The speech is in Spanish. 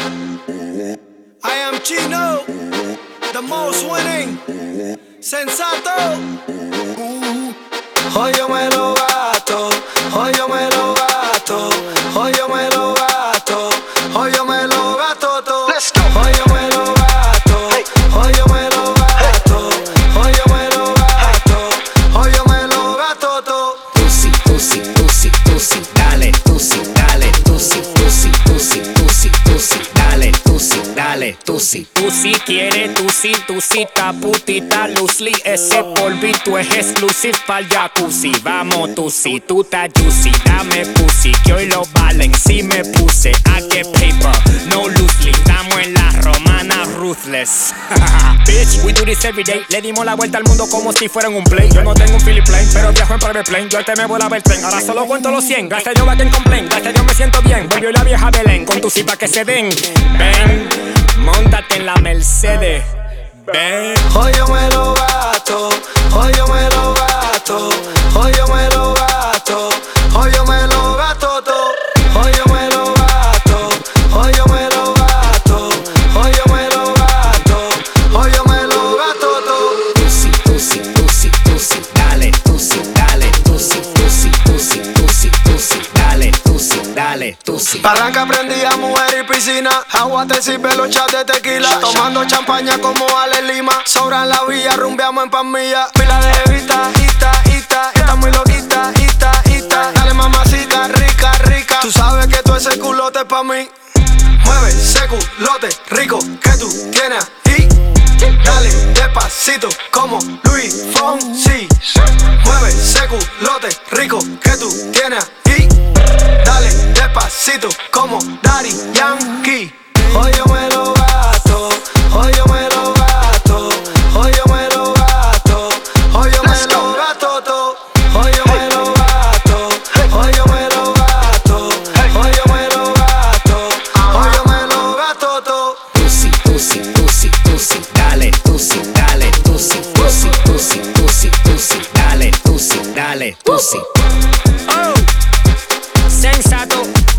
I am Chino, the most winning, sensato. Hoy yo me lo gasto, hoy yo me lo gasto, hoy yo me lo gasto, hoy yo me lo gasto todo. Let's go. Hoy yo me lo gasto, hoy yo me lo gasto, hoy yo me lo gasto, hoy yo me lo gasto todo. Tusi, tusi, tusi, tusi, dale, tusi, dale, tusi, tusi, tusi, tusi, tusi, dale, tusi, dale, tusi. Tusi quiere, tusita, putita, loosely. Ese polvito es exclusive pa'l jacuzzi. Vamos, tusi, tú estás juicy, dame pussy, que hoy lo valen. Si me puse, I get paper, no loosely. Estamos en la romana ruthless. Bitch, we do this every day. Le dimos la vuelta al mundo como si fueran un plane. Yo no tengo un Philip Plane, pero viajo en private plane. Yo te me volaba el tren, ahora solo cuento los 100. Gracias a Dios back en complain, gracias a Dios me siento bien. Volvió la vieja Belén, con tu pa' que se den. Ven, móntate en la Mercedes. Ven. Hoy yo me lo gasto, hoy yo me lo gasto, hoy yo me lo gasto, hoy yo me lo gasto todo. Hoy yo me lo gasto, hoy yo me lo gasto, hoy yo me lo gasto, hoy yo me lo gasto todo. Tusi, tusi, tusi, tusi, dale, tusi, dale, tusi, tusi, tusi, tusi, tusi, dale, tusi, dale, tusi. Arranca prendida, mujer y piscina. Agua te sirve los chats de tequila. Tomando champaña como Ale Lima. Sobran la villa, rumbeamos en Palmilla. Pila de vista, está muy loquita, dale mamacita, rica, rica. Tú sabes que todo ese culote es pa' mí. Mueve ese culote rico que tú tienes ahí. Dale despacito como Luis Fonsi. Mueve ese culote rico que tú tienes ahí. Dale despacito como Daddy Yankee. Hoy yo me lo gasto, hoy yo me lo gasto, hoy yo me lo gasto, hoy yo me lo gasto todo. Hoy yo me lo gasto, hoy yo me lo gasto, hoy yo me lo gasto, hoy yo me lo gasto todo. Tusi, tusi, tusi, tusi, dale, tusi, dale, tusi, tusi, tusi, tusi, tusi, dale, tusi, dale, tusi. Oh, sensato.